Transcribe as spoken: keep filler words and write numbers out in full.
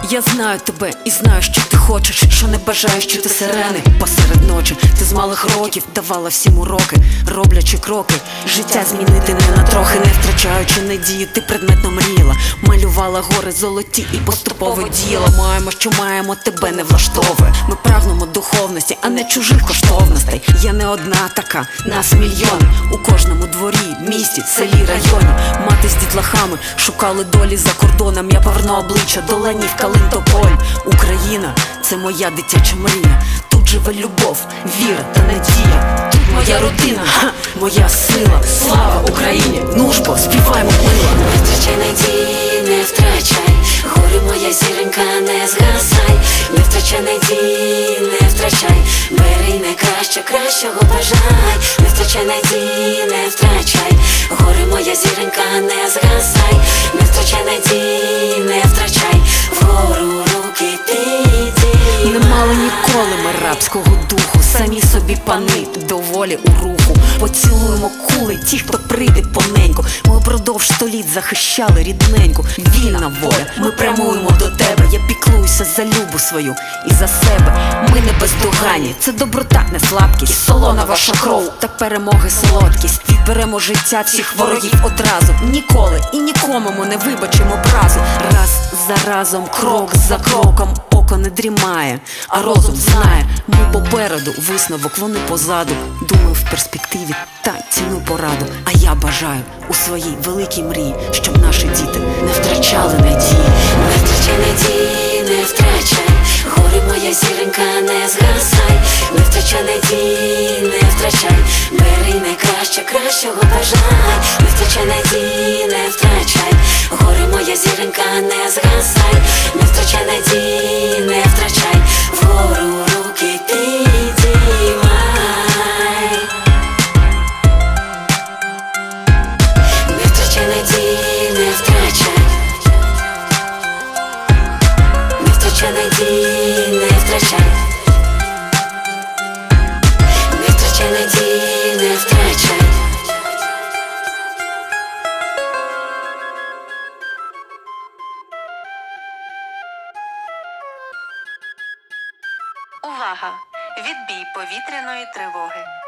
Я знаю тебе і знаю, що ти хочеш, що не бажаєш чути сирени посеред ночі. Ти з малих років давала всім уроки, роблячи кроки, життя змінити не на трохи. Не втрачаючи надію, ти предметно мріяла, малювала гори золоті і поступово діяла. Маємо, що маємо, тебе не влаштовує. Ми прагнемо духовності, а не чужих коштовностей. Я не одна така, нас мільйони. У кожному дворі, місті, селі, районі. Мати з дітлахами шукали долі за кордоном. Я поверну обличчя до ланів Калинтополь. Україна – це моя дитяча мрія. Тут живе любов, віра та надія. Тут моя родина, ха, моя сила. Слава Україні! Ну ж бо, співаймо мило. Не втрачай надії, не втрачай, горі моя зіронька, не згасай. Не втрачай надії, не втрачай, бери найкраще, кращого бажай. Не втрачай надії, не втрачай, горі моя зіронька, не згасай. Не втрачай надії, не втрачай, вгору руки ти йди. Не мали ніколи ми рабського духу, самі собі пани, доволі у руху. Поцілуємо кули ті, хто прийде поненьку. Ми упродовж століть захищали рідненьку. Вільна воля, ми прямуємо до тебе. Я піклуюся за любу свою і за себе. Ми не бездоганні, це доброта, не слабкість. Солона ваша кров, так перемоги солодкість. Відберемо життя всіх ворогів одразу. Ніколи і нікому ми не вибачимо образу. Раз за разом, крок за кроком. Око не дрімає, а розум знає. Ми попереду, висновок вони позаду. Думаю в перспективі та ціну пораду. А я бажаю у своїй великій мрії, щоб наші діти не втрачали надії. Не втрачай надії, не втрачай, горі моя зіронька, не згасай. Не втрачай надії, не втрачай, бери найкраще, кращого бажай. Не втрачай надії, не втрачай, горі моя зіронька, не згасай. Не втрачай надії, не втрачай, вгору руки ти підіймай. Не втрачай надії, не втрачай, не втрачай надії, не втрачай, не втрачай надії, не втрачай. Увага! Відбій повітряної тривоги.